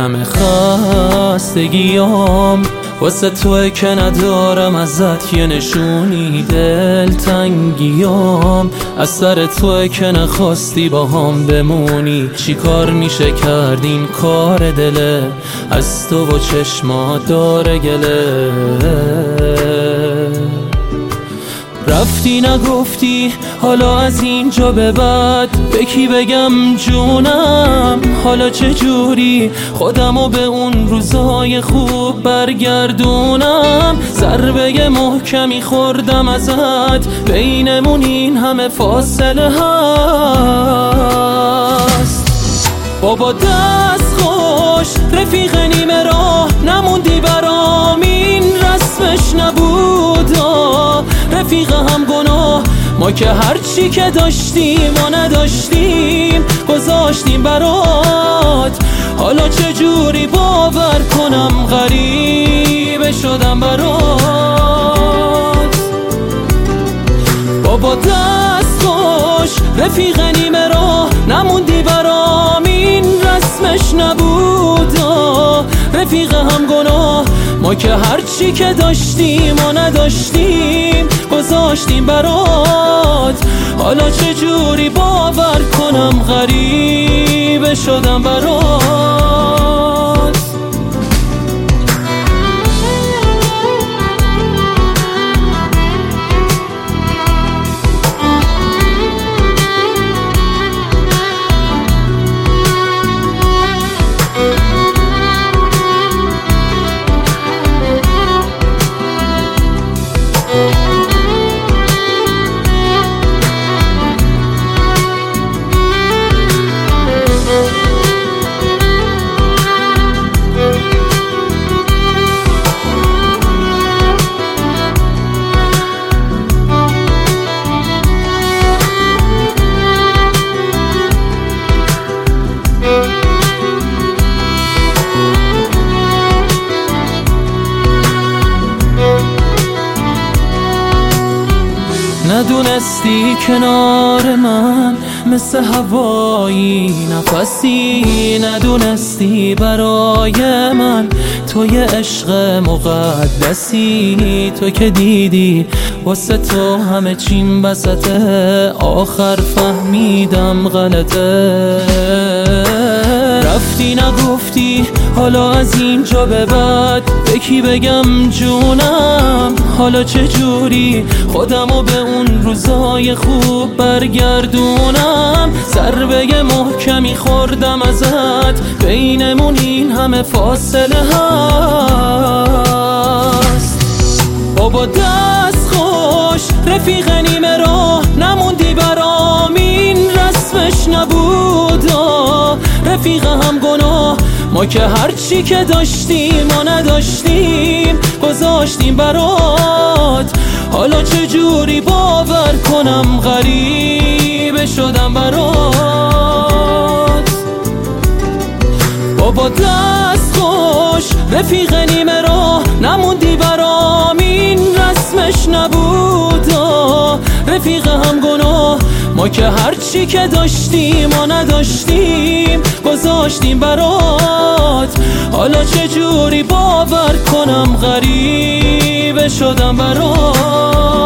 همه خستگیام واسه توی که ندارم ازت یه نشونی، دلتنگیام از سر توی که نخواستی با هم بمونی. چی کار میشه کرد این کار دله، از تو و چشما داره گله. رفتی نگفتی حالا از اینجا به بعد به کی بگم جونم؟ حالا چجوری خودمو به اون روزهای خوب برگردونم؟ ضربه محکمی خوردم ازت، بینمون این همه فاصله هست. بابا دست خوش رفیق نیمه راه نموندی برام، این رسمش نبودا رفیق هم گناه. ما که هرچی که داشتیم و نداشتیم گذاشتیم برات، حالا چجوری باور کنم غریبه شدم برات. بابا دست خوش رفیق نیمه راه نموندی برام، این رسمش نبودا رفیق هم گناه. ما که هرچی که داشتیم و نداشتیم گذاشتیم برات، حالا چجوری باور کنم غریبه شدم برات. ندونستی کنار من مثل هوایی نفسی، ندونستی برای من تو یه عشق مقدسی. تو که دیدی واسه تو همه چیم بسته، آخر فهمیدم غلطه. رفتی نگفتی حالا از اینجا به بعد به کی بگم جونم؟ حالا چجوری خودمو به اون روزای خوب برگردونم؟ ضربه محکمی خوردم ازت، بینمون این همه فاصله هست. بابا دست خوش رفیق نیمه راه نموندی برام، این رسمش نبودا رفیق هم گناه. ما که هرچی که داشتیم و نداشتیم گذاشتیم برات، حالا چجوری باور کنم غریبه شدم برات. بابا دست خوش رفیق نیمه راه نموندی برام، این رسمش نبودا رفیق هم گناه. ما که هرچی که داشتیم و نداشتیم گذاشتیم برات، حالا چجوری باور کنم غریبه شدم برات.